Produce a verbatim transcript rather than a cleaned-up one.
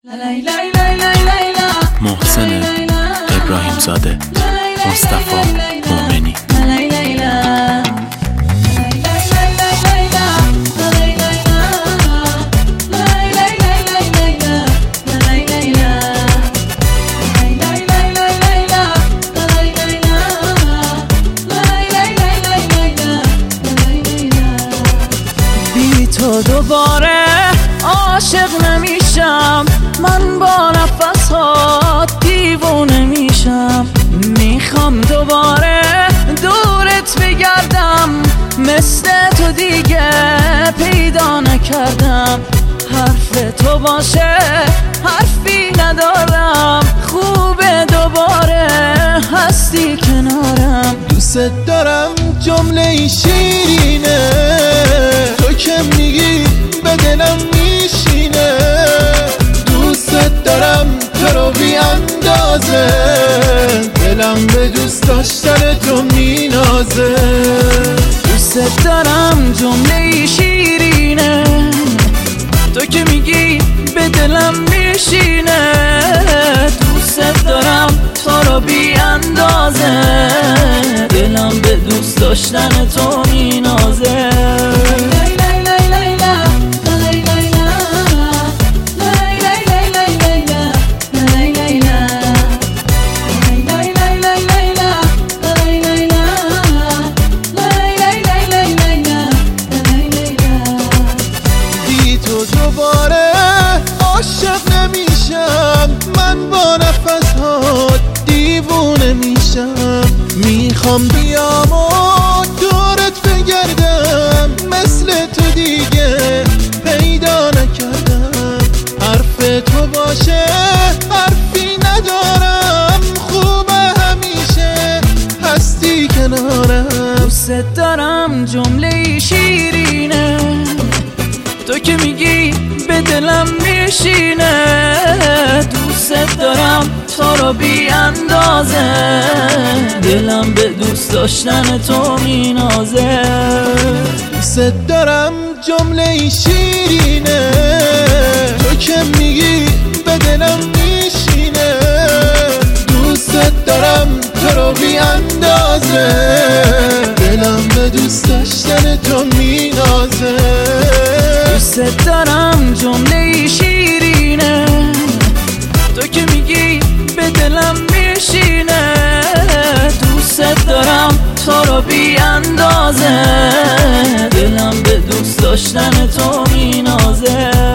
محسن ابراهیم زاده، مصطفی مومنی. بی تو دوباره عاشق نمیشم، من با نفسات دیوونه میشم. میخوام دوباره دورت بگردم، مثل تو دیگه پیدا نکردم. حرف تو باشه حرفی ندارم، خوبه دوباره هستی کنارم. دوست دارم جمله شیرینه، تو که میگی به دلم میشینه. دوست دارم تو رو بی اندازه، دلم به دوست داشتن تو مینازه. دوست دارم جمله شیرینه، تو که میگی به دلم میشینه. دوست دارم تو رو بی اندازه، دلم به دوست داشتن تو مینازه. دوباره عاشق نمیشم، من با نفسات دیوونه میشم. میخوام بیام و دورت بگردم، مثل تو دیگه پیدا نکردم. حرف تو باشه حرفی ندارم، خوبه همیشه هستی کنارم. دوست دارم جمله شیرینه، تو که میگی به دلم میشینه. دوست دارم تو رو بی اندازه، دلم به دوست داشتن تو مینازه. دوست دارم جمله شیرینه، تو که میگی به دلم میشینه. دوست دارم تو رو بی اندازه، دلم به دوست داشتن تو مینازه. دوست دارم جمله شیرینه، تو که میگی به دلم میشینه. دوست دارم تو رو بی اندازه، دلم به دوست داشتن تو مینازه.